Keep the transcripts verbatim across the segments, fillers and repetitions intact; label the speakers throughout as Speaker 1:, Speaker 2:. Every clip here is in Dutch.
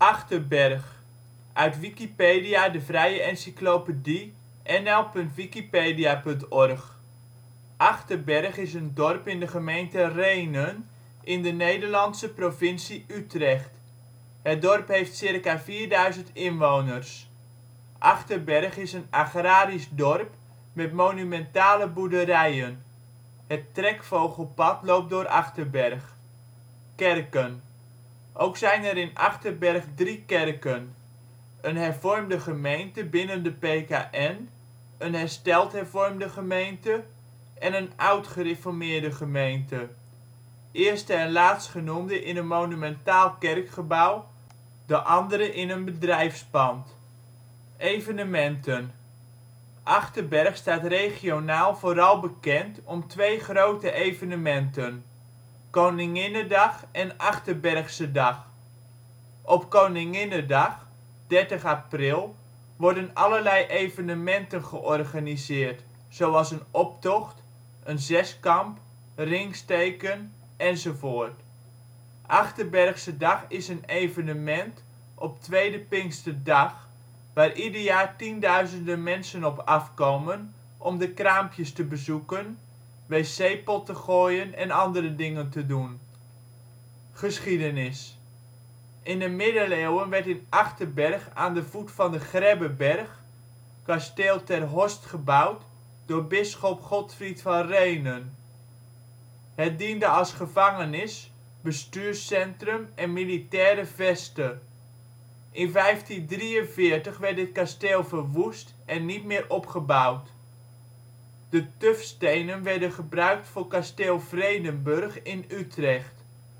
Speaker 1: Achterberg, uit Wikipedia, de vrije encyclopedie. N L punt wikipedia punt org. Achterberg is een dorp in de gemeente Rhenen, in de Nederlandse provincie Utrecht. Het dorp heeft circa vierduizend inwoners. Achterberg is een agrarisch dorp met monumentale boerderijen. Het Trekvogelpad loopt door Achterberg. Kerken. Ook zijn er in Achterberg drie kerken: een hervormde gemeente binnen de P K N, een Hersteld Hervormde Gemeente en een Oud-gereformeerde Gemeente, eerste en laatstgenoemde in een monumentaal kerkgebouw, de andere in een bedrijfspand. Evenementen. Achterberg staat regionaal vooral bekend om twee grote evenementen: Koninginnedag en Achterbergse Dag. Op Koninginnedag, dertig april, worden allerlei evenementen georganiseerd, zoals een optocht, een zeskamp, ringsteken enzovoort. Achterbergse Dag is een evenement op tweede Pinksterdag, waar ieder jaar tienduizenden mensen op afkomen om de kraampjes te bezoeken, wc-pot te gooien en andere dingen te doen. Geschiedenis. In de middeleeuwen werd in Achterberg aan de voet van de Grebbeberg kasteel Ter Horst gebouwd door bisschop Godfried van Rhenen. Het diende als gevangenis, bestuurscentrum en militaire veste. In vijftien drieënveertig werd dit kasteel verwoest en niet meer opgebouwd. De tufstenen werden gebruikt voor kasteel Vredenburg in Utrecht.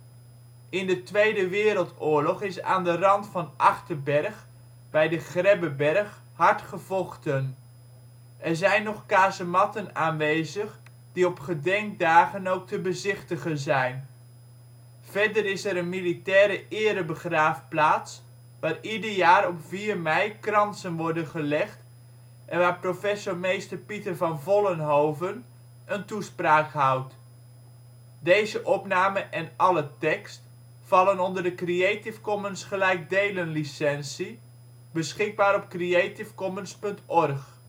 Speaker 1: In de Tweede Wereldoorlog is aan de rand van Achterberg bij de Grebbeberg hard gevochten. Er zijn nog kazematten aanwezig die op gedenkdagen ook te bezichtigen zijn. Verder is er een militaire erebegraafplaats waar ieder jaar op vier mei kransen worden gelegd en waar professor mr. Pieter van Vollenhoven een toespraak houdt. Deze opname en alle tekst vallen onder de Creative Commons gelijkdelen licentie, beschikbaar op creativecommons punt org